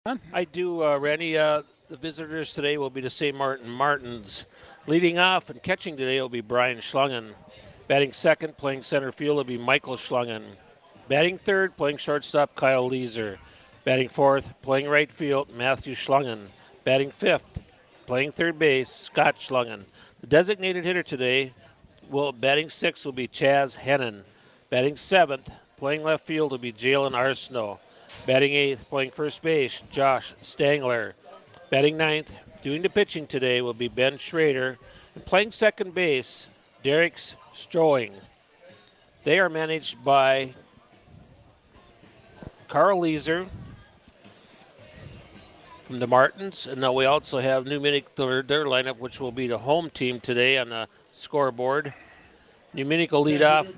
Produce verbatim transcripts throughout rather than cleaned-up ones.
I do, uh, Randy. Uh, the visitors today will be the Saint Martin Martins. Leading off and catching today will be Brian Schlungen. Batting second, playing center field, will be Michael Schlungen. Batting third, playing shortstop, Kyle Leeser. Batting fourth, playing right field, Matthew Schlungen. Batting fifth, playing third base, Scott Schlungen. The designated hitter today will batting sixth will be Chaz Hennon. Batting seventh, playing left field will be Jalen Arsenault. Batting eighth, playing first base, Josh Stangler. Batting ninth, doing the pitching today will be Ben Schrader. And playing second base, Derek Stroing. They are managed by Carl Leeser from the Martins. And now we also have New Munich, their, their lineup, which will be the home team today on the scoreboard. New Munich will lead off.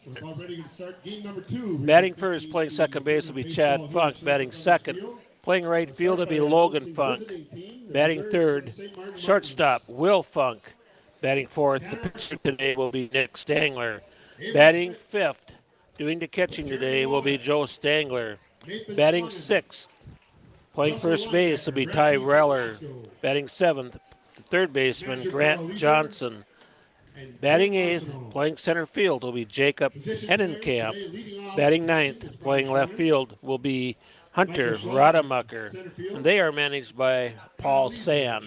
Batting first, playing second base will be Chad Funk. Batting second, playing right field will be Logan Funk. Batting third, shortstop Will Funk. Batting fourth, the pitcher today will be Nick Stangler. Batting fifth, doing the catching today will be Joe Stangler. Batting sixth, playing first base will be Ty Reller. Batting seventh, the third baseman Grant Johnson. Batting eighth, playing center field will be Jacob Hennenkamp. Batting ninth, playing left field will be Hunter Rademacher. And they are managed by Paul Sand.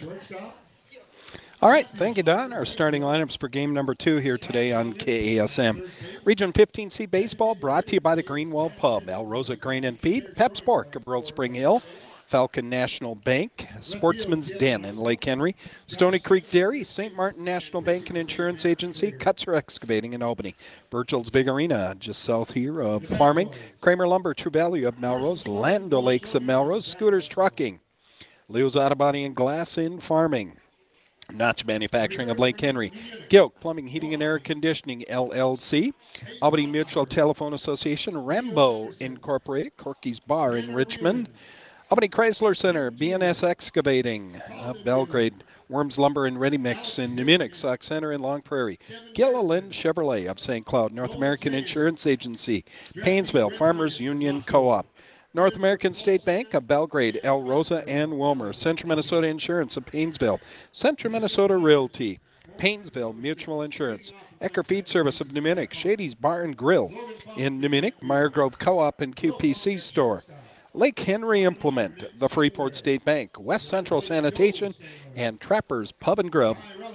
All right, thank you, Don. Our starting lineups for game number two here today on K A S M. Region fifteen C Baseball brought to you by the Greenwell Pub, El Rosa Grain and Feed, Pep Sport of World Spring Hill, Falcon National Bank, Sportsman's Den in Lake Henry, Stony Creek Dairy, Saint Martin National Bank and Insurance Agency, Kutzer Excavating in Albany, Virgil's Big Arena just south here of Farming, Kramer Lumber, True Value of Melrose, Lando Lakes of Melrose, Scooters Trucking, Leo's Auto Body and Glass in Farming, Notch Manufacturing of Lake Henry, Gilk Plumbing, Heating and Air Conditioning, L L C, Albany Mutual Telephone Association, Rambo Incorporated, Corky's Bar in Richmond, Albany Chrysler Center, B N S Excavating of Belgrade, Worms Lumber and Ready Mix in New Munich, Sauk Center in Long Prairie, Gilliland Chevrolet of Saint Cloud, North American Insurance Agency, Paynesville Farmers Union Co-op, North American State Bank of Belgrade, El Rosa and Wilmer, Central Minnesota Insurance of Paynesville, Central Minnesota Realty, Paynesville Mutual Insurance, Ecker Feed Service of New Munich, Shady's Bar and Grill in New Munich, Meyer Grove Co-op and Q P C Store, Lake Henry Implement, the Freeport State Bank, West Central Sanitation, and Trappers Pub and Grub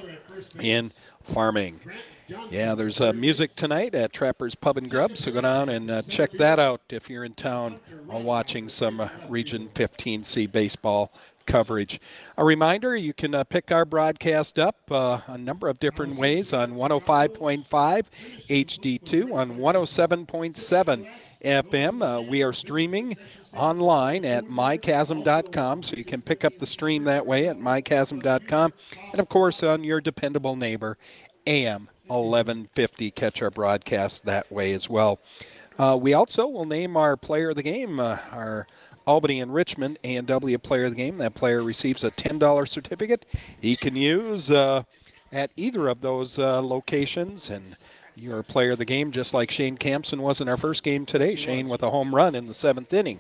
in Farming. Yeah, there's uh, music tonight at Trappers Pub and Grub, so go down and uh, check that out if you're in town uh, watching some uh, Region fifteen C baseball coverage. A reminder, you can uh, pick our broadcast up uh, a number of different ways on one oh five point five H D two, on one oh seven point seven F M. Uh, we are streaming online at my chasm dot com, so you can pick up the stream that way at my chasm dot com. And, of course, on your dependable neighbor, A M eleven fifty. Catch our broadcast that way as well. Uh, we also will name our player of the game, uh, our Albany and Richmond A and W player of the game. That player receives a ten dollars certificate he can use uh, at either of those uh, locations. And you're a player of the game, just like Shane Campson was in our first game today. Shane with a home run in the seventh inning.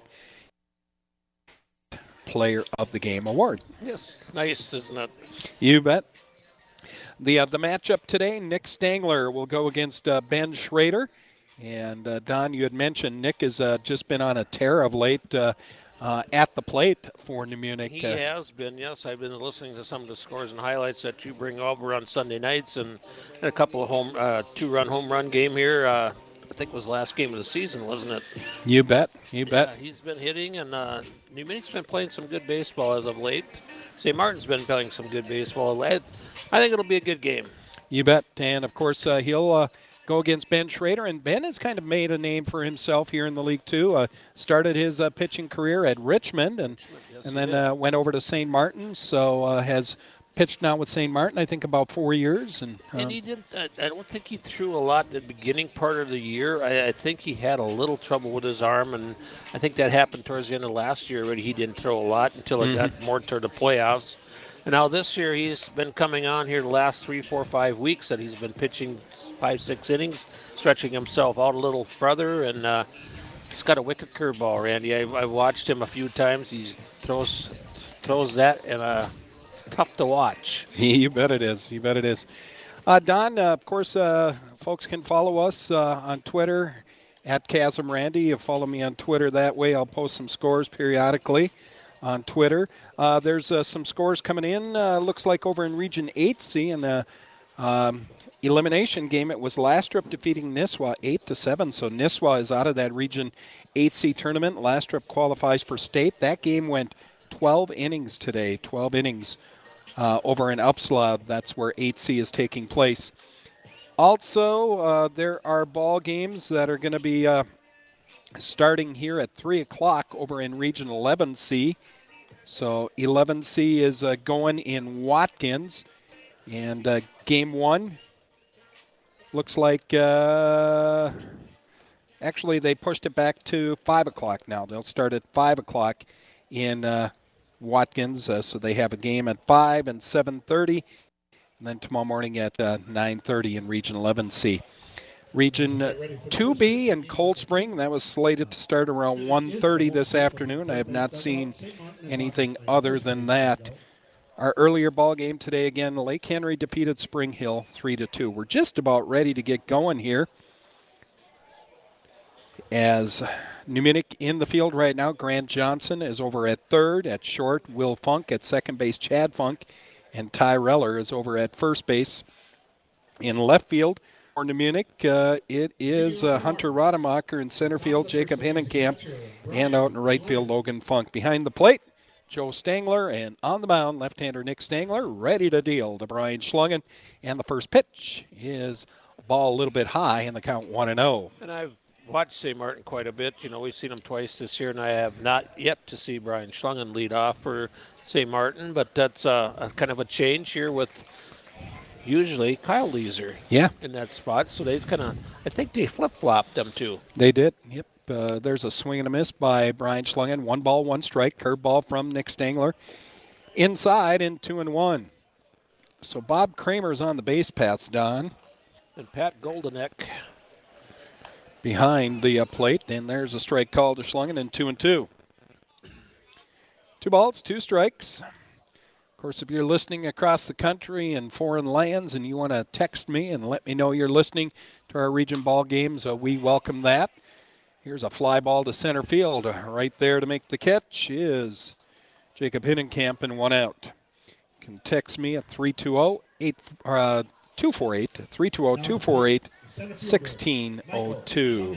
Player of the Game award. Yes, nice, isn't it? You bet. The uh, the matchup today, Nick Stangler will go against uh, Ben Schrader. And, uh, Don, you had mentioned Nick has uh, just been on a tear of late uh, uh, at the plate for New Munich. He uh, has been, yes. I've been listening to some of the scores and highlights that you bring over on Sunday nights, and a couple of home, uh, two-run home run game here. Uh, I think it was the last game of the season, wasn't it? You bet. You bet. Yeah, he's been hitting, and uh, New Munic's been playing some good baseball as of late. Saint Martin's been playing some good baseball. I, I think it'll be a good game. You bet. And, of course, uh, he'll uh, go against Ben Schrader. And Ben has kind of made a name for himself here in the league, too. Uh, started his uh, pitching career at Richmond and, yes, and then uh, went over to Saint Martin. So uh, has pitched now with Saint Martin, I think, about four years. And, uh, and he didn't. I, I don't think he threw a lot at the beginning part of the year. I, I think he had a little trouble with his arm, and I think that happened towards the end of last year. But he didn't throw a lot until it mm-hmm. got more toward the playoffs. And now this year he's been coming on here the last three, four, five weeks that he's been pitching five, six innings, stretching himself out a little further, and uh, He's got a wicked curveball, Randy. I, I've watched him a few times. He throws throws that, and uh, it's tough to watch. You bet it is. You bet it is. Uh, Don, uh, of course, uh, folks can follow us uh, on Twitter at Chasm Randy. You follow me on Twitter that way. I'll post some scores periodically on Twitter. Uh, there's uh, some scores coming in. Uh, looks like over in Region eight C in the um, elimination game, it was Lastrup defeating Nisswa eight to seven. So Nisswa is out of that Region eight C tournament. Lastrup qualifies for state. That game went twelve innings today. twelve innings. Uh, over in Upsala, that's where eight C is taking place. Also, uh, there are ball games that are going to be uh, starting here at three o'clock over in Region eleven C. So eleven C is uh, going in Watkins. And uh, game one looks like, uh, actually they pushed it back to five o'clock now. They'll start at five o'clock in uh, Watkins, uh, so they have a game at five and seven thirty, and then tomorrow morning at uh, nine thirty in Region eleven C. Region two B in Cold Spring, that was slated to start around one thirty this afternoon. I have not seen anything other than that. Our earlier ball game today, again, Lake Henry defeated Spring Hill three to two. We're just about ready to get going here, as New Munich in the field right now. Grant Johnson is over at third. At short, Will Funk. At second base, Chad Funk. And Ty Reller is over at first base. In left field for New Munich, uh, it is uh, Hunter Rademacher. In center field, Jacob Hinnenkamp. And out in right field, Logan Funk. Behind the plate, Joe Stangler. And on the mound, left-hander Nick Stangler, ready to deal to Brian Schlungen. And the first pitch is a ball a little bit high, and the count one and oh. And I've watched Saint Martin quite a bit. You know, we've seen him twice this year, and I have not yet to see Brian Schlungen lead off for Saint Martin, but that's uh, a kind of a change here with usually Kyle Leeser yeah. in that spot. So they kind of, I think they flip-flopped them too. They did, yep. Uh, there's a swing and a miss by Brian Schlungen. One ball, one strike. Curveball from Nick Stangler. Inside in two and one. So Bob Kramer's on the base paths, Don. And Pat Goldeneck behind the uh, plate, and there's a strike call to Schlungen, and two and two. Two balls, two strikes. Of course, if you're listening across the country and foreign lands and you want to text me and let me know you're listening to our region ball games, uh, we welcome that. Here's a fly ball to center field. Right there to make the catch is Jacob Hinnenkamp, and one out. You can text me at three two zero, two four eight, three two zero, two four eight, one six zero two.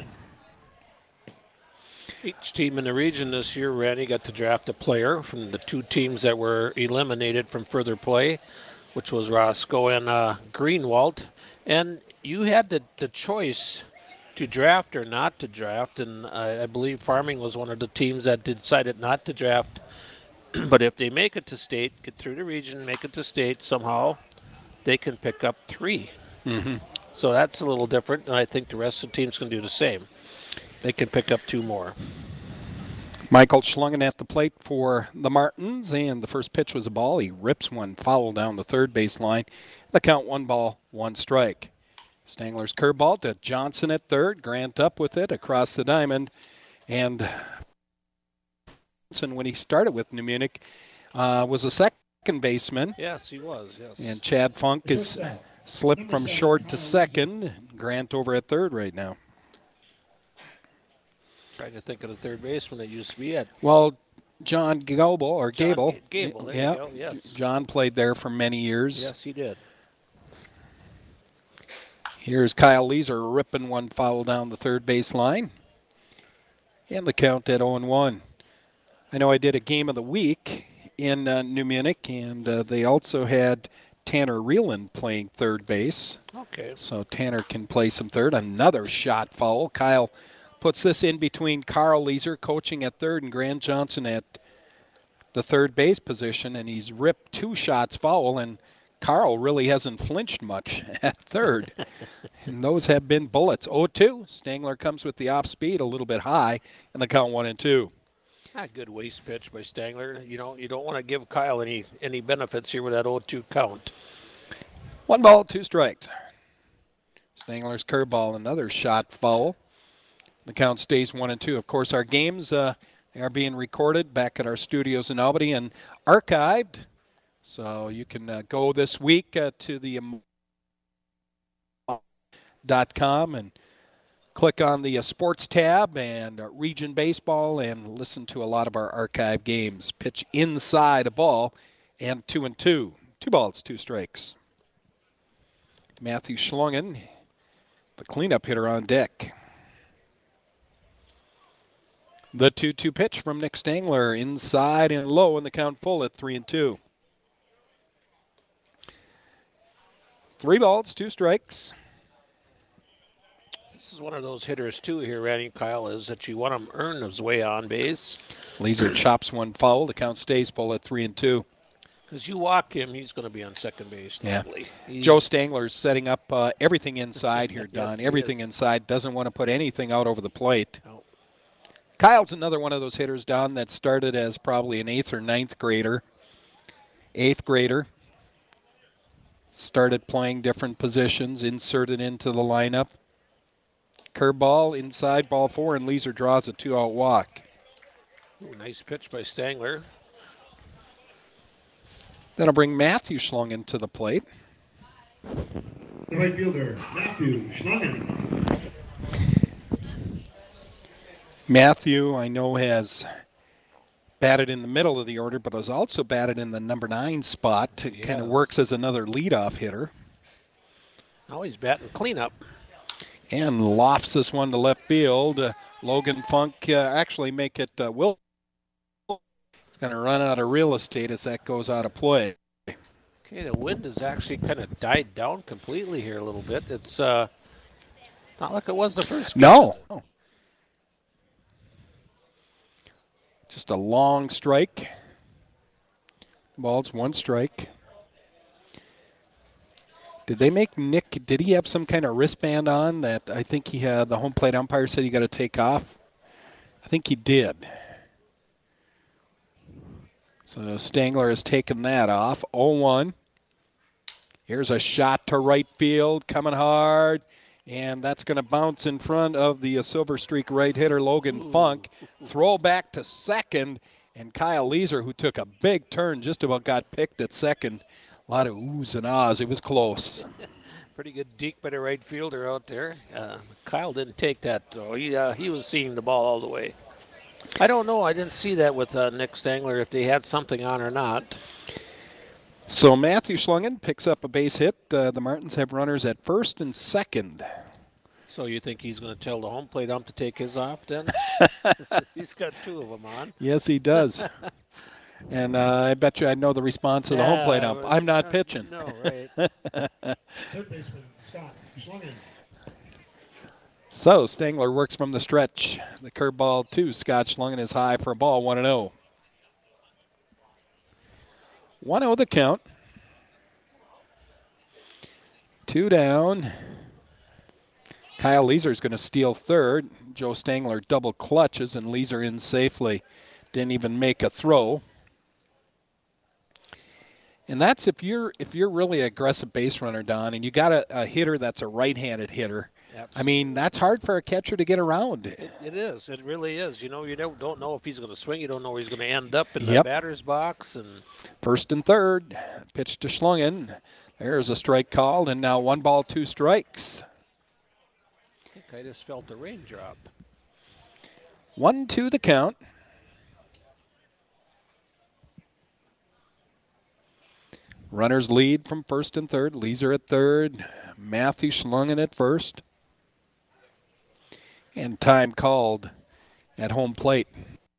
Each team in the region this year, Randy, got to draft a player from the two teams that were eliminated from further play, which was Roscoe and uh, Greenwald. And you had the, the choice to draft or not to draft, and I, I believe Farming was one of the teams that decided not to draft. But if they make it to state, get through the region, make it to state somehow, they can pick up three. Mm-hmm. So that's a little different, and I think the rest of the teams can do the same. They can pick up two more. Michael Schlungen at the plate for the Martins, and the first pitch was a ball. He rips one foul down the third base line. The count, one ball, one strike. Stangler's curveball to Johnson at third. Grant up with it across the diamond. And when he started with New Munich, uh, was a second baseman. Yes, he was, yes. And Chad Funk is slipped from short to second. Grant over at third right now. Trying to think of the third baseman that used to be at. Well, John Gable, or John Gable. Gable, there yeah. you go, yes. John played there for many years. Yes, he did. Here's Kyle Leeser ripping one foul down the third base line. And the count at oh and one. I know I did a game of the week in uh, New Munich, and uh, they also had Tanner Reeland playing third base. Okay. So Tanner can play some third. Another shot foul. Kyle puts this in between Carl Leeser coaching at third and Grant Johnson at the third base position, and he's ripped two shots foul, and Carl really hasn't flinched much at third. And those have been bullets. oh two. Stangler comes with the off speed a little bit high, and the count one and two. A good waste pitch by Stangler. You know, you don't want to give Kyle any any benefits here with that oh two count. One ball, two strikes. Stangler's curveball, another shot foul. The count stays one and two. Of course, our games uh, are being recorded back at our studios in Albany and archived. So you can uh, go this week uh, to the um, dot com and click on the uh, sports tab and uh, region baseball and listen to a lot of our archive games. Pitch inside a ball and two and two. Two balls, two strikes. Matthew Schlungen, the cleanup hitter on deck. The two two pitch from Nick Stangler, inside and low, and the count full at three and two. Three balls, two strikes. This is one of those hitters, too, here, Randy Kyle, is that you want him earn his way on base. Leeser chops one foul. The count stays full at three and two. Because you walk him, he's going to be on second base. Yeah. He, Joe Stangler's setting up uh, everything inside here, Don. Yes, everything is. inside. Doesn't want to put anything out over the plate. No. Kyle's another one of those hitters, Don, that started as probably an eighth or ninth grader. Eighth grader. Started playing different positions, inserted into the lineup. Curveball inside, ball four, and Leeser draws a two-out walk. Ooh, nice pitch by Stangler. That'll bring Matthew Schlungen to the plate. The right fielder, Matthew Schlungen. Matthew, I know, has batted in the middle of the order, but has also batted in the number nine spot. It Yes. kind of works as another leadoff hitter. Now he's batting cleanup. And lofts this one to left field. Uh, Logan Funk uh, actually make it uh, Will. It's going to run out of real estate as that goes out of play. Okay, the wind has actually kind of died down completely here a little bit. It's uh, not like it was the first game. No. no. Just a long strike. Ball's one strike. Did they make Nick, did he have some kind of wristband on that I think he had, the home plate umpire said you got to take off? I think he did. So Stangler has taken that off. oh one. Here's a shot to right field, coming hard. And that's going to bounce in front of the uh, Silver Streak right hitter, Logan Ooh. Funk. Throw back to second. And Kyle Leeser, who took a big turn, just about got picked at second. A lot of oohs and ahs. It was close. Pretty good deke by the right fielder out there. Uh, Kyle didn't take that, though. He, uh, he was seeing the ball all the way. I don't know. I didn't see that with uh, Nick Stangler, if they had something on or not. So Matthew Schlungen picks up a base hit. Uh, the Martins have runners at first and second. So you think he's going to tell the home plate ump to take his off then? He's got two of them on. Yes, he does. And uh, I bet you I know the response of the yeah, home plate ump. I'm not pitching. No, right. Third baseman, Scott Schlungen. So Stangler works from the stretch. The curveball to Scott Schlungen is high for a ball, one and oh. one oh the count. Two down. Kyle Leeser is going to steal third. Joe Stangler double clutches, and Leeser in safely. Didn't even make a throw. And that's if you're if you're really an aggressive base runner, Don, and you got a, a hitter that's a right-handed hitter. Absolutely. I mean, that's hard for a catcher to get around. It, it is. It really is. You know, you don't, don't know if he's going to swing. You don't know where he's going to end up in yep. the batter's box. And first and third, pitch to Schlungen. There's a strike called, and now one ball, two strikes. I think I just felt the raindrop. One, two, the count. Runners lead from first and third. Leeser at third. Matthew Schlungen at first. And time called at home plate.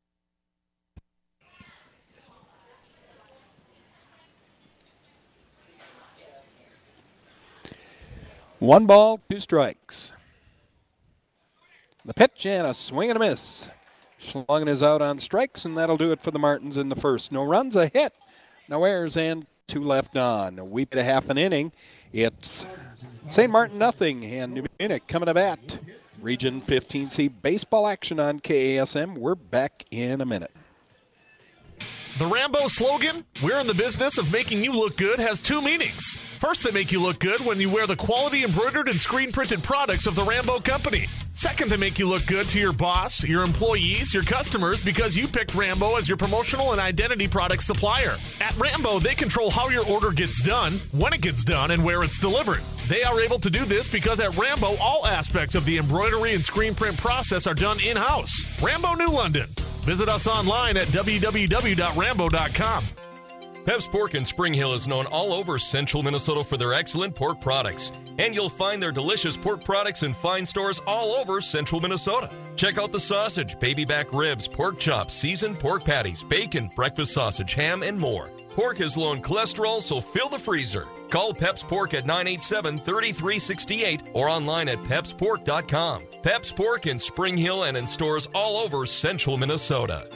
One ball, two strikes. The pitch and a swing and a miss. Schlungen is out on strikes, and that'll do it for the Martins in the first. No runs, a hit, no errors, and two left on. A week and a half an inning. It's Saint Martin nothing, and New Munich coming to bat. Region fifteen C baseball action on K A S M. We're back in a minute. The Rambo slogan, "We're in the business of making you look good," has two meanings. First, they make you look good when you wear the quality embroidered and screen printed products of the Rambo Company. Second, they make you look good to your boss, your employees, your customers because you picked Rambo as your promotional and identity product supplier. At Rambo, they control how your order gets done, when it gets done, and where it's delivered. They are able to do this because at Rambo, all aspects of the embroidery and screen print process are done in-house. Rambo New London. Visit us online at w w w dot rambo dot com. Pep's Pork in Spring Hill is known all over central Minnesota for their excellent pork products. And you'll find their delicious pork products in fine stores all over central Minnesota. Check out the sausage, baby back ribs, pork chops, seasoned pork patties, bacon, breakfast sausage, ham, and more. Pork is low in cholesterol, so fill the freezer. Call Pep's Pork at nine eight seven, three three six eight or online at peps pork dot com. Pep's Pork in Spring Hill and in stores all over central Minnesota.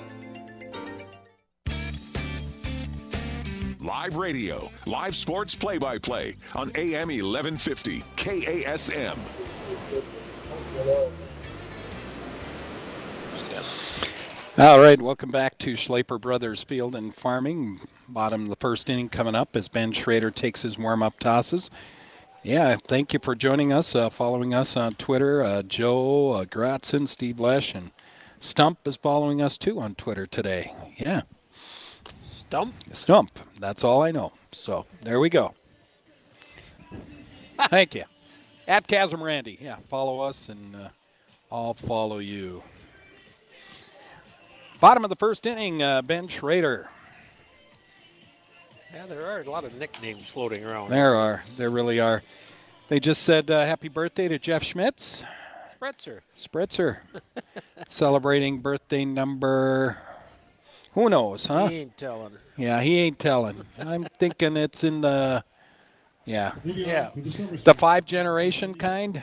Live radio, live sports play-by-play on A M eleven fifty K A S M. All right, welcome back to Schlaper Brothers Field and Farming. Bottom of the first inning coming up as Ben Schrader takes his warm-up tosses. Yeah, thank you for joining us, uh, following us on Twitter. Uh, Joe uh, Gratzen, Steve Lesh, and Stump is following us too on Twitter today. Yeah. Stump? Stump. That's all I know. So there we go. Thank you. At Chasm Randy. Yeah, follow us and uh, I'll follow you. Bottom of the first inning, uh, Ben Schrader. Yeah, there are a lot of nicknames floating around. There are. There really are. They just said uh, happy birthday to Jeff Schmitz. Spritzer. Spritzer. Celebrating birthday number... Who knows, huh? He ain't telling. Yeah, he ain't telling. I'm thinking it's in the, yeah, Yeah. the five generation kind,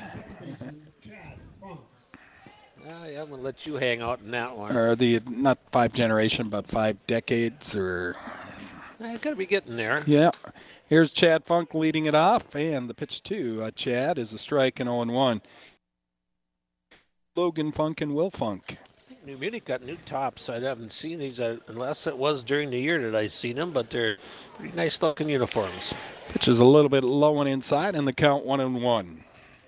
Uh, yeah, I'm going to let you hang out in that one. or the not five generation, but five decades, or I got to be getting there. yeah. Here's Chad Funk leading it off, and the pitch to uh, Chad is a strike and oh and one. Logan Funk and Will Funk. New Munich got new tops. I haven't seen these uh, unless it was during the year that I seen them, but they're pretty nice looking uniforms. Pitch is a little bit low and inside, and the count one and one.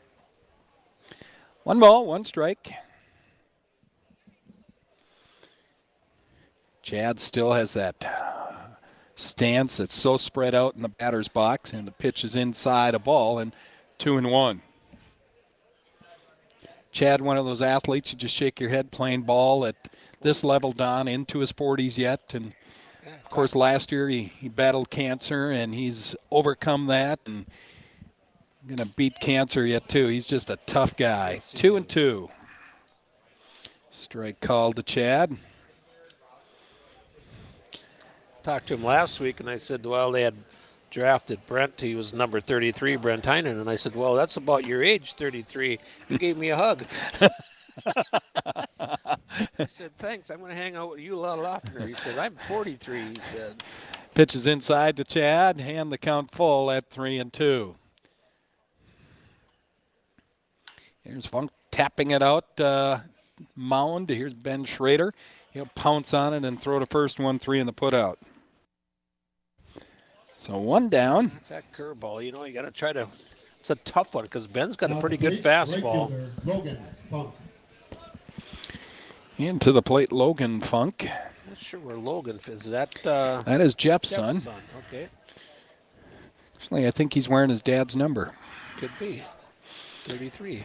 One ball, one strike. Chad still has that uh, stance that's so spread out in the batter's box, and the pitch is inside a ball, and two and one. Chad, one of those athletes, you just shake your head playing ball at this level, Don, into his forties yet. And, of course, last year he, he battled cancer, and he's overcome that and going to beat cancer yet, too. He's just a tough guy. Two and two. Strike called to Chad. Talked to him last week, and I said, well, they had drafted Brent. He was number thirty-three, Brent Heinen. And I said, well, that's about your age, thirty-three. He gave me a hug. I said, thanks. I'm going to hang out with you a lot oftener. He said, I'm forty-three, he said. Pitch is inside to Chad, and the count full at three and two. Here's Funk tapping it out, uh, mound. Here's Ben Schrader. He'll pounce on it and throw to first, one three in the putout. So one down. That's that curveball. You know, you got to try to. It's a tough one because Ben's got a Now pretty the good plate, right fastball. fielder, Logan Funk. Into the plate, Logan Funk. Not sure where Logan is. Is that uh, That is Jeff's Jeff's son. son? Okay, Actually, I think he's wearing his dad's number. could be. thirty-three.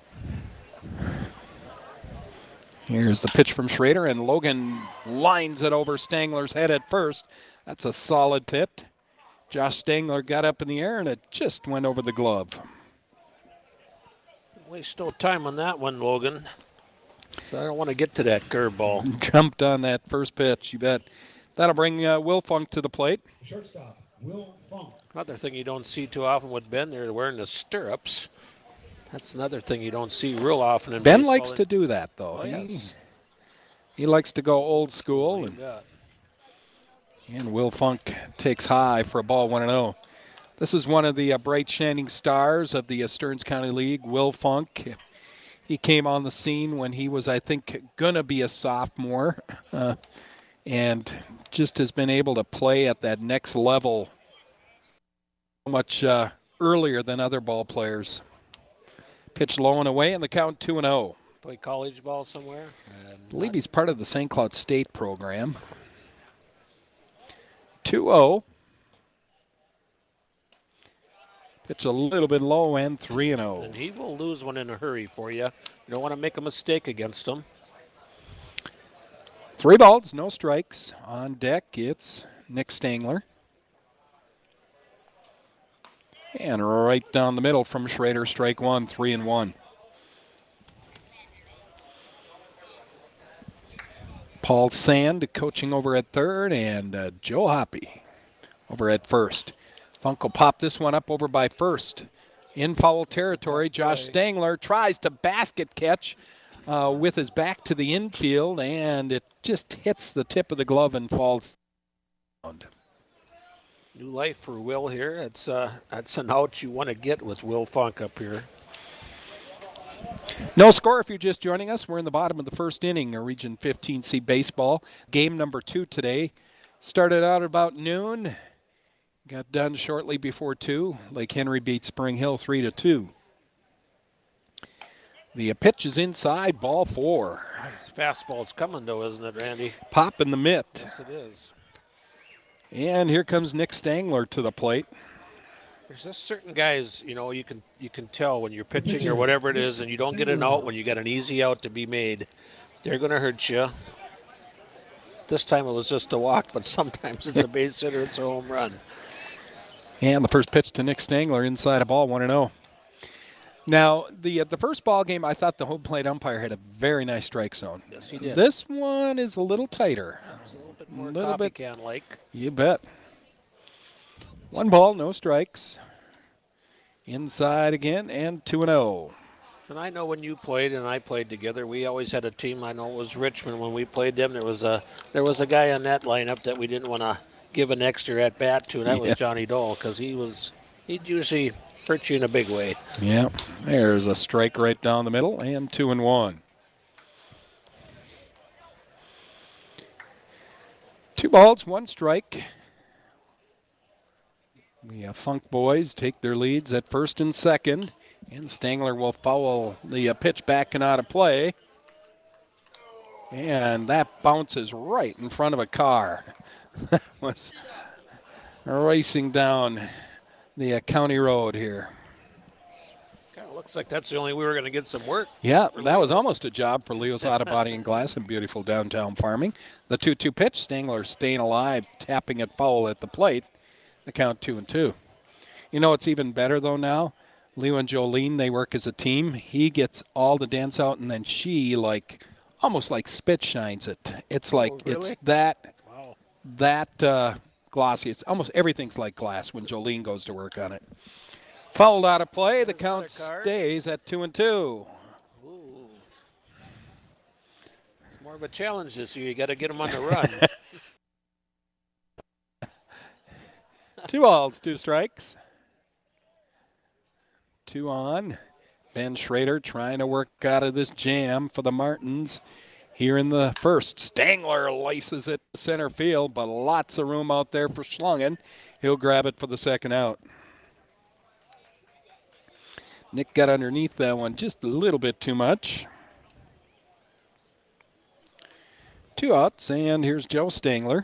Here's the pitch from Schrader, and Logan lines it over Stangler's head at first. That's a solid hit. Josh Stangler got up in the air, and it just went over the glove. Waste no time on that one, Logan. So I don't want to get to that curveball. Jumped on that first pitch, you bet. That'll bring uh, Will Funk to the plate. Shortstop, Will Funk. Another thing you don't see too often with Ben, they're wearing the stirrups. That's another thing you don't see real often in Ben baseball. likes to do that, though. Oh, he, yes. he likes to go old school, You and, got. and Will Funk takes high for a ball one and oh. This is one of the uh, bright shining stars of the uh, Stearns County League, Will Funk. He came on the scene when he was, I think, going to be a sophomore, uh, and just has been able to play at that next level much uh, earlier than other ball players. Pitch low and away, and the count two and oh. Play college ball somewhere? I believe he's part of the Saint Cloud State program. two oh. Pitch a little bit low and three and oh. And he will lose one in a hurry for you. You don't want to make a mistake against him. Three balls, no strikes. On deck, it's Nick Stangler. And right down the middle from Schrader, strike one, three and one. Paul Sand coaching over at third, and uh, Joe Hoppy over at first. Funk will pop this one up over by first. In foul territory, Josh Stangler tries to basket catch uh, with his back to the infield, and it just hits the tip of the glove and falls down. New life for Will here. It's, uh, that's an out you want to get with Will Funk up here. No score if you're just joining us. We're in the bottom of the first inning of Region fifteen C baseball. Game number two today. Started out about noon. Got done shortly before two. Lake Henry beat Spring Hill three to two. The pitch is inside, ball four. Nice fastball's coming though, isn't it, Randy? Pop in the mitt. Yes, it is. And here comes Nick Stangler to the plate. There's just certain guys, you know, you can you can tell when you're pitching or whatever it is, and you don't get an out when you got an easy out to be made. They're going to hurt you. This time it was just a walk, but sometimes it's a base hit or it's a home run. And the first pitch to Nick Stangler inside a ball, one and oh. Now, the uh, the first ball game, I thought the home plate umpire had a very nice strike zone. Yes, he did. This one is a little tighter. It's a little bit more little coffee bit- can-like. You bet. One ball, no strikes. Inside again, and two and oh. And I know when you played and I played together, we always had a team. I know it was Richmond when we played them. There was a there was a guy on that lineup that we didn't want to give an extra at bat to, and that Yeah. was Johnny Dole, because he was he'd usually hurt you in a big way. Yeah, there's a strike right down the middle, and two and one. Two balls, one strike. The uh, Funk boys take their leads at first and second, and Stangler will foul the uh, pitch back and out of play. And that bounces right in front of a car. That was racing down the uh, county road here. Kind of looks like that's the only way we were going to get some work. Yeah, that was almost a job for Leo's Auto Body and Glass in beautiful downtown Farming. The two two pitch, Stangler staying alive, tapping it foul at the plate. The count two and two. You know what's even better though now? Leo and Jolene, they work as a team. He gets all the dents out, and then she like almost like spit shines it. It's like really? it's that Wow. that uh, glossy. It's almost everything's like glass when Jolene goes to work on it. Fouled out of play. The There's count another card. stays at two and two. Ooh. It's more of a challenge this year. You got to get them on the run. Two balls, two strikes. Two on. Ben Schrader trying to work out of this jam for the Martins here in the first. Stangler laces it to center field, but lots of room out there for Schlungen. He'll grab it for the second out. Nick got underneath that one just a little bit too much. Two outs, and here's Joe Stangler.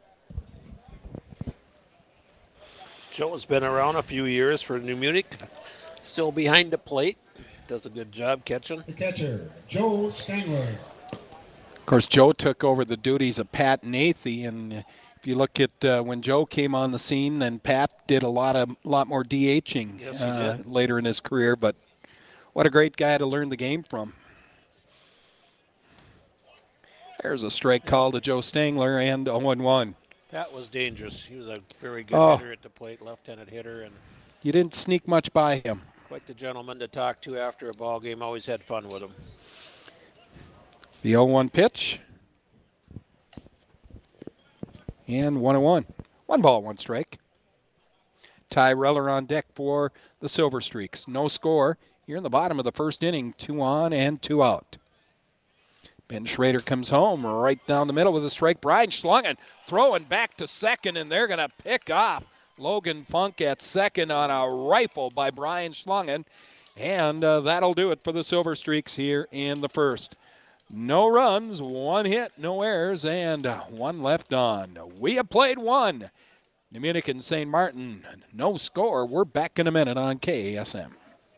Joe's been around a few years for New Munich. Still behind the plate. Does a good job catching. The catcher, Joe Stangler. Of course, Joe took over the duties of Pat Nathy, and if you look at uh, when Joe came on the scene, then Pat did a lot of lot more DHing Yes, he uh, did. later in his career. But what a great guy to learn the game from. There's a strike call to Joe Stangler, and oh and one. That was dangerous. He was a very good Oh. hitter at the plate, left-handed hitter, and You didn't sneak much by him. quite the gentleman to talk to after a ball game. Always had fun with him. The oh one pitch. And one and one. One ball, one strike. Ty Reller on deck for the Silver Streaks. No score. Here in the bottom of the first inning, two on and two out. Ben Schrader comes home right down the middle with a strike. Brian Schlungen throwing back to second, and they're going to pick off Logan Funk at second on a rifle by Brian Schlungen. And uh, that'll do it for the Silver Streaks here in the first. No runs, one hit, no errors, and uh, one left on. We have played one. Dominican Saint Martin, no score. We're back in a minute on K A S M.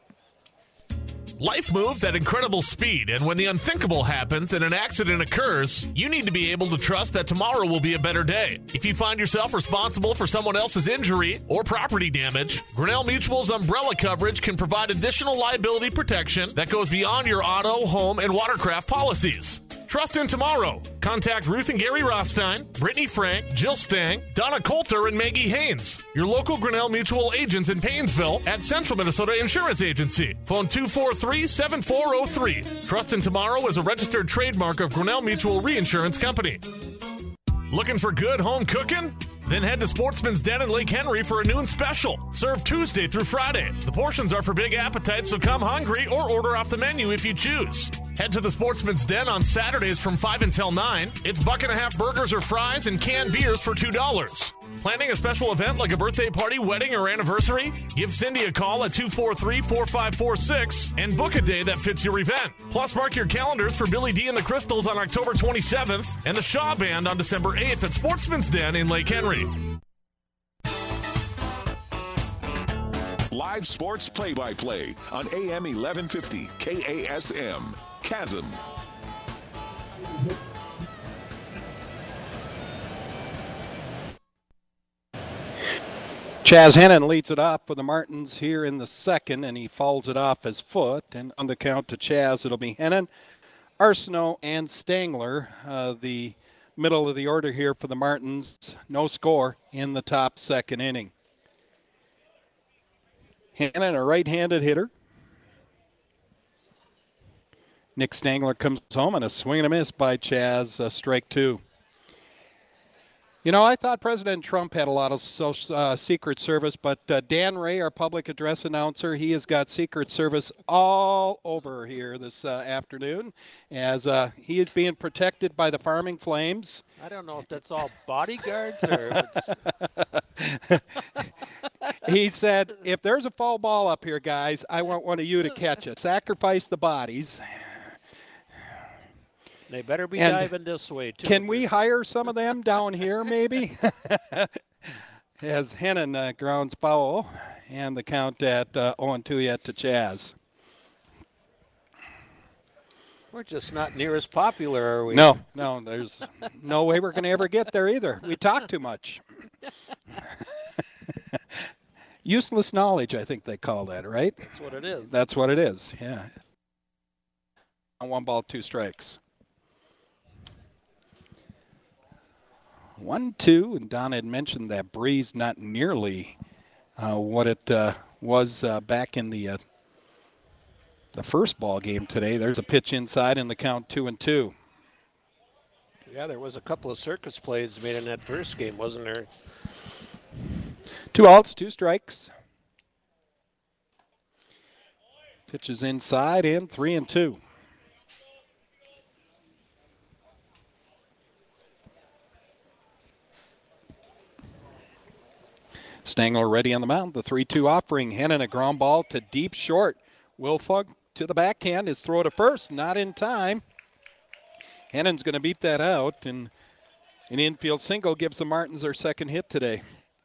Life moves at incredible speed, and when the unthinkable happens and an accident occurs, you need to be able to trust that tomorrow will be a better day. If you find yourself responsible for someone else's injury or property damage, Grinnell Mutual's umbrella coverage can provide additional liability protection that goes beyond your auto, home, and watercraft policies. Trust in tomorrow. Contact Ruth and Gary Rothstein, Brittany Frank, Jill Stang, Donna Coulter, and Maggie Haynes. Your local Grinnell Mutual agents in Paynesville at Central Minnesota Insurance Agency. Phone two four three, seven four zero three. Trust in Tomorrow is a registered trademark of Grinnell Mutual Reinsurance Company. Looking for good home cooking? Then head to Sportsman's Den in Lake Henry for a noon special. Served Tuesday through Friday. The portions are for big appetites, so come hungry or order off the menu if you choose. Head to the Sportsman's Den on Saturdays from five until nine. It's buck and a half burgers or fries and canned beers for two dollars. Planning a special event like a birthday party, wedding, or anniversary? Give Cindy a call at two four three, four five four six and book a day that fits your event. Plus, mark your calendars for Billy D and the Crystals on October twenty-seventh and the Shaw Band on December eighth at Sportsman's Den in Lake Henry. Live sports play-by-play on A M eleven fifty K A S M. Chasm. Chaz Hennon leads it off for the Martins here in the second, and he fouls it off his foot. And on the count to Chaz, it'll be Hennon, Arsenault, and Stangler. Uh, the middle of the order here for the Martins. No score in the top second inning. Hennon, a right-handed hitter. Nick Stangler comes home and a swing and a miss by Chaz, uh, strike two. You know, I thought President Trump had a lot of social, uh, Secret Service, but uh, Dan Ray, our public address announcer, he has got Secret Service all over here this uh, afternoon as uh, he is being protected by the Farming Flames. I don't know if that's all bodyguards or if it's... He said, if there's a foul ball up here, guys, I want one of you to catch it. Sacrifice the bodies. They better be And diving this way, too. Can we hire some of them down here, maybe? As Hennon uh, grounds foul, and the count at uh, oh and two yet to Chaz. We're just not near as popular, are we? No, no, there's no way we're going to ever get there either. We talk too much. Useless knowledge, I think they call that, right? That's what it is. That's what it is, yeah. One ball, two strikes. One, two, and Don had mentioned that breeze not nearly uh, what it uh, was uh, back in the uh, the first ball game today. There's a pitch inside in the count, two and two. Yeah, there was a couple of circus plays made in that first game, wasn't there? Two outs, two strikes. Pitches inside and three and two. Stangler ready on the mound. The three two offering. Hennon a ground ball to deep short. Wilfug to the backhand. His throw to first. Not in time. Hennon's going to beat that out. And an infield single gives the Martins their second hit today.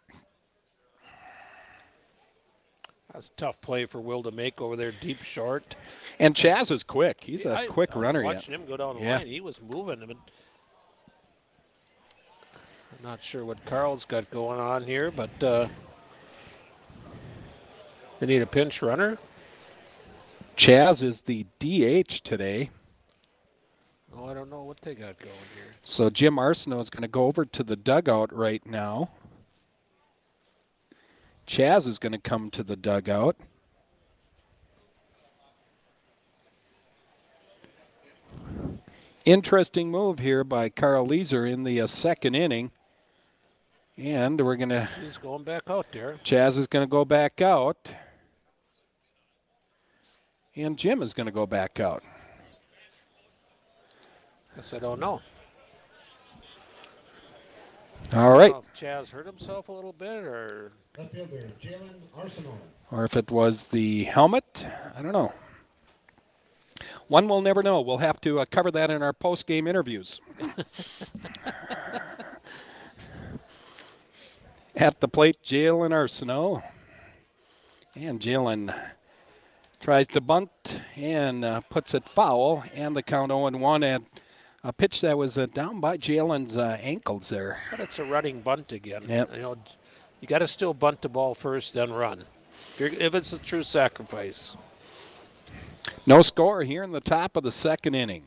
That's a tough play for Will to make over there, deep short. And Chaz is quick. He's Yeah, a I- quick I was runner. watching Yet. him go down the Yeah. line. He was moving. I mean, I'm not sure what Carl's got going on here, but uh, they need a pinch runner. Chaz is the D H today. Oh, I don't know what they got going here. So Jim Arsenault is going to go over to the dugout right now. Chaz is going to come to the dugout. Interesting move here by Carl Leeser in the uh, second inning. And we're going to... He's going back out there. Chaz is going to go back out. And Jim is going to go back out. Guess I don't know. All right. Well, Chaz hurt himself a little bit, or Left fielder, Jalen Arsenal. Or if it was the helmet, I don't know. One will never know. We'll have to uh, cover that in our post-game interviews. At the plate, Jalen Arsenault. And Jalen tries to bunt and uh, puts it foul. And the count oh and one at a pitch that was uh, down by Jalen's uh, ankles there. but it's a running bunt again. Yep. You know, you got to still bunt the ball first, then run. If, you're, if it's a true sacrifice. No score here in the top of the second inning.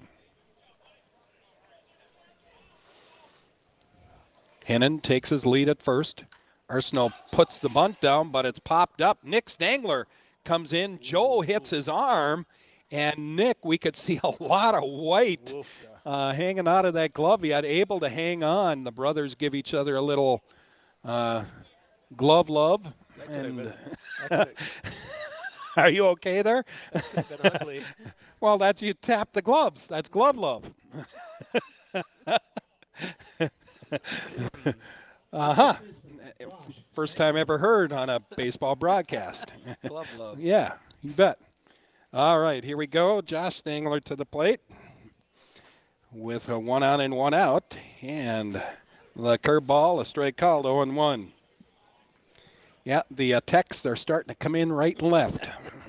Hennon takes his lead at first. Arsenault puts the bunt down, but it's popped up. Nick Stangler comes in. Joe hits his arm. And Nick, we could see a lot of white uh, hanging out of that glove. He had able to hang on. The brothers give each other a little uh, glove love. And are you okay there? Well, that's you tap the gloves. That's glove love. Uh-huh. First time ever heard on a baseball broadcast. Glove love. Yeah, you bet. All right, here we go. Josh Stangler to the plate with a one on and one out. And the curveball, a strike called, oh and one. Yeah, the uh, texts are starting to come in right and left.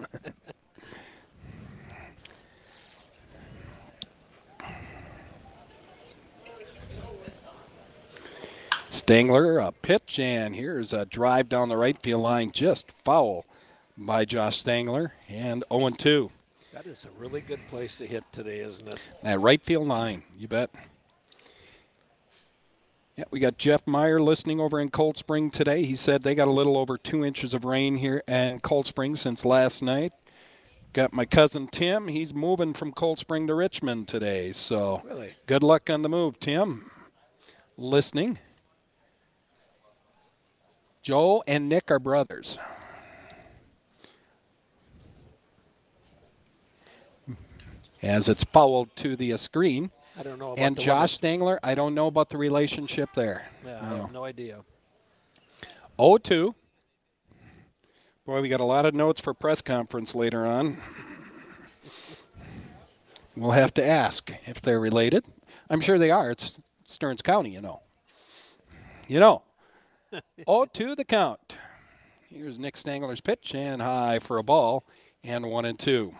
Stangler, a pitch, and here's a drive down the right field line, just foul by Josh Stangler, and oh and two. That is a really good place to hit today, isn't it? That right field line, you bet. Yeah, we got Jeff Meyer listening over in Cold Spring today. He said they got a little over two inches of rain here in Cold Spring since last night. Got my cousin Tim. He's moving from Cold Spring to Richmond today, so Really? good luck on the move, Tim. Listening. Joe and Nick are brothers. As it's fouled to the uh, screen. I don't know about And the Josh Stangler, I don't know about the relationship there. women. Yeah, I No. have no idea. oh two. Boy, we got a lot of notes for press conference later on. We'll have to ask if they're related. I'm sure they are. It's Stearns County, you know. You know. oh two the count. Here's Nick Stangler's pitch, and high for a ball, and one and two.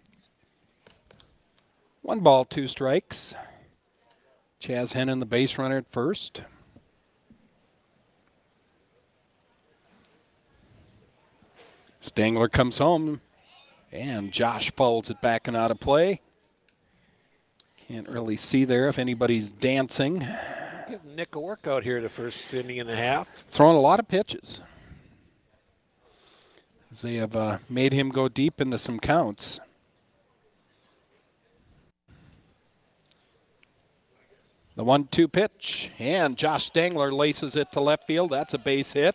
One ball, two strikes. Chaz Hennon, the base runner at first. Stangler comes home, and Josh folds it back and out of play. Can't really see there if anybody's dancing. Give Nick a workout here the first inning and a half. Throwing a lot of pitches. As they have uh, made him go deep into some counts. The one two pitch, and Josh Stangler laces it to left field. That's a base hit.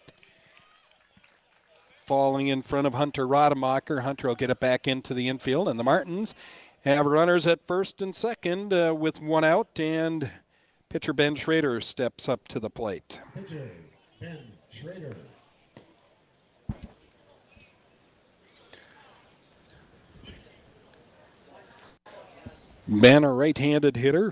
Falling in front of Hunter Rademacher. Hunter will get it back into the infield, and the Martins have runners at first and second uh, with one out, and pitcher Ben Schrader steps up to the plate. Pitcher, Ben Schrader. Ben, a right-handed hitter.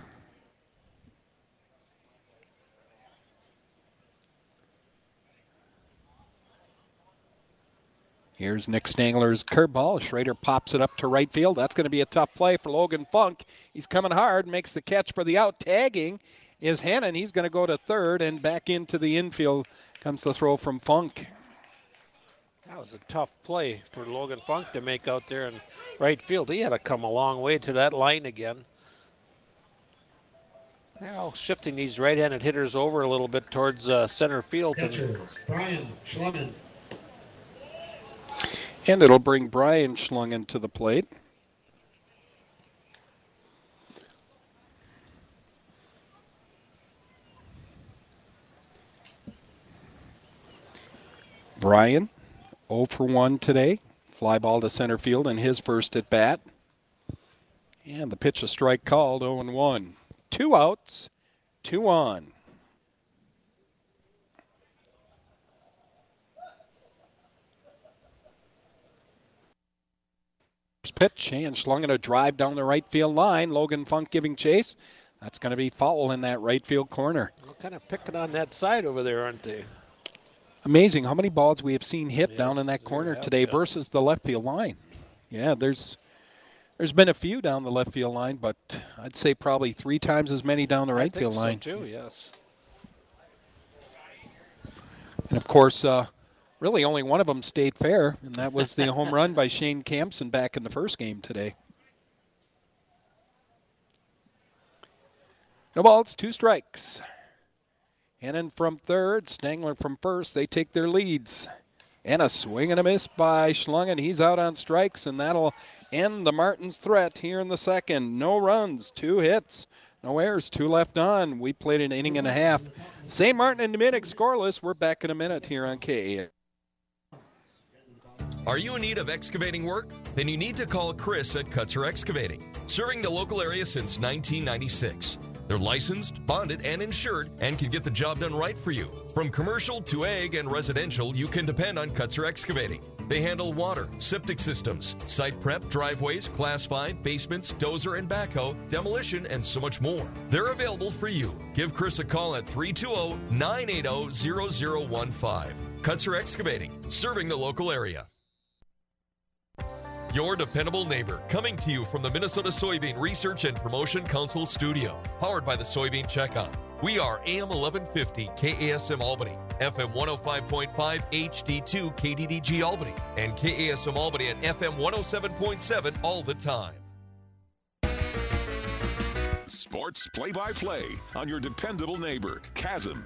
Here's Nick Stangler's curveball. Schrader pops it up to right field. That's going to be a tough play for Logan Funk. He's coming hard, makes the catch for the out. Tagging is Hannon. He's going to go to third, and back into the infield comes the throw from Funk. That was a tough play for Logan Funk to make out there in right field. He had to come a long way to that line again. Now shifting these right-handed hitters over a little bit towards uh, center field. And Catcher, Brian Schlungen. And it'll bring Brian Schlungen to the plate. Brian, oh for one today. Fly ball to center field in his first at bat. And the pitch, a strike called, oh and one. Two outs, two on. pitch, and Schlungen a drive down the right field line. Logan Funk giving chase. That's going to be foul in that right field corner. Well, kind of picking on that side over there, aren't they? Amazing how many balls we have seen hit Yes, down in that there corner have today been. versus the left field line. Yeah, there's there's been a few down the left field line, but I'd say probably three times as many down the I right think field so line. too, yes. And of course, uh, really only one of them stayed fair, and that was the home run by Shane Campson back in the first game today. No balls, two strikes. Hannon from third, Stangler from first. They take their leads. And a swing and a miss by Schlungen. He's out on strikes, and that'll end the Martins' threat here in the second. No runs, two hits, no errors, two left on. We played an inning and a half. Saint Martin and Niminik scoreless. We're back in a minute here on K A S. Are you in need of excavating work? Then you need to call Chris at Kutzer Excavating, serving the local area since nineteen ninety-six. They're licensed, bonded, and insured, and can get the job done right for you. From commercial to ag and residential, you can depend on Kutzer Excavating. They handle water, septic systems, site prep, driveways, class five, basements, dozer and backhoe, demolition, and so much more. They're available for you. Give Chris a call at three two zero, nine eight zero, zero zero one five. Kutzer Excavating, serving the local area. Your dependable neighbor, coming to you from the Minnesota Soybean Research and Promotion Council studio, powered by the Soybean Checkout. We are A M eleven fifty K A S M Albany, F M one oh five point five H D two K D D G Albany, and K A S M Albany at F M one oh seven point seven all the time. Sports play-by-play on your dependable neighbor, Chasm.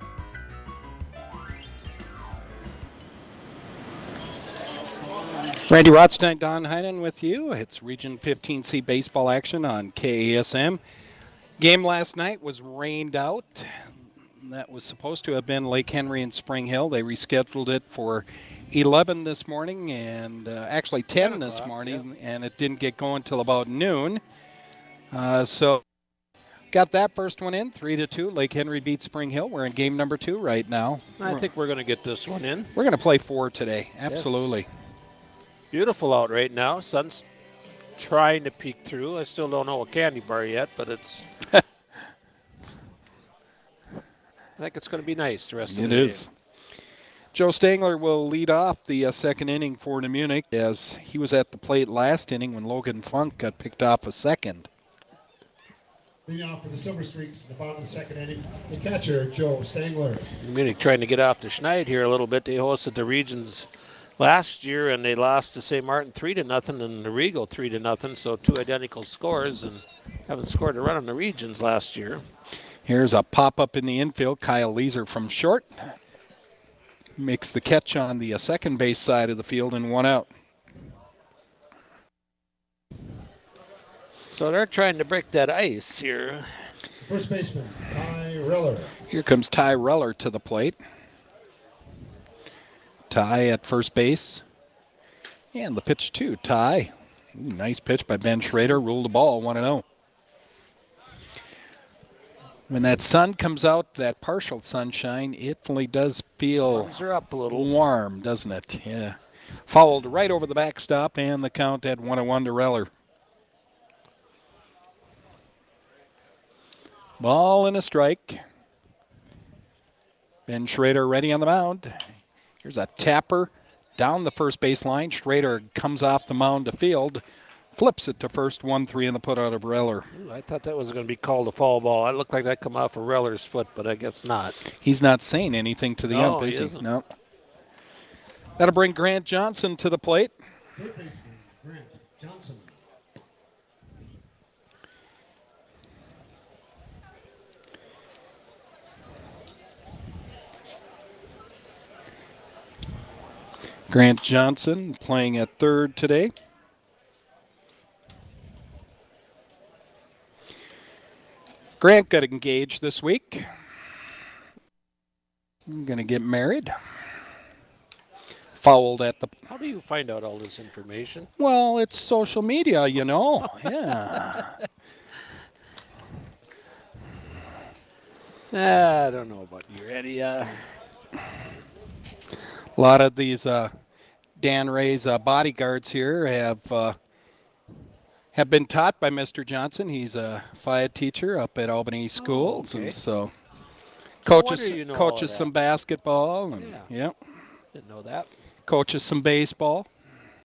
Randy Rothstein, Don Heinen with you. It's Region fifteen C baseball action on K A S M. Game last night was rained out. That was supposed to have been Lake Henry and Spring Hill. They rescheduled it for eleven this morning and uh, actually ten this morning, yeah. And it didn't get going till about noon. Uh, so got that first one in, three to two. Lake Henry beat Spring Hill. We're in game number two right now. I we're, think we're going to get this one in. We're going to play four today. Absolutely. Yes. Beautiful out right now. Sun's trying to peek through. I still don't know a candy bar yet, but it's. I think it's going to be nice the rest of it the day. It is. Joe Stangler will lead off the uh, second inning for Niminik, as he was at the plate last inning when Logan Funk got picked off a second. Leading off for the Silver Streaks in the bottom of the second inning, the catcher, Joe Stangler. Munich trying to get off the Schneid here a little bit. They hosted the Regions last year, and they lost to Saint Martin three to nothing, and the Regal three to nothing. So two identical scores, and haven't scored a run on the Regions last year. Here's a pop-up in the infield. Kyle Leeser from short makes the catch on the uh, second base side of the field, and one out. So they're trying to break that ice here. First baseman, Ty Reller. Here comes Ty Reller to the plate. Ty at first base. And the pitch to Ty. Ooh, nice pitch by Ben Schrader. Ruled the ball, one and oh. When that sun comes out, that partial sunshine, it really does feel Warms her up a little. warm, doesn't it? Yeah. Fouled right over the backstop, and the count at one and one to Reller. Ball and a strike. Ben Schrader ready on the mound. Here's a tapper down the first base line. Schrader comes off the mound to field, flips it to first, one three in the putout of Reller. Ooh, I thought that was going to be called a foul ball. It looked like that come off of Reller's foot, but I guess not. He's not saying anything to the No, ump, is he he? isn't. No. That'll bring Grant Johnson to the plate. Third baseman, Grant Johnson. Grant Johnson playing at third today. Grant got engaged this week. I'm going to get married. Fouled at the... How do you find out all this information? Well, it's social media, you know. Yeah. Ah, I don't know about you, Eddie. Uh, A lot of these uh, Dan Ray's uh, bodyguards here have uh, have been taught by Mister Johnson. He's a F I A teacher up at Albany Schools, Oh, okay. and so No coaches wonder you know all of coaches that. some basketball, and Yeah. yep, Didn't know that. coaches some baseball.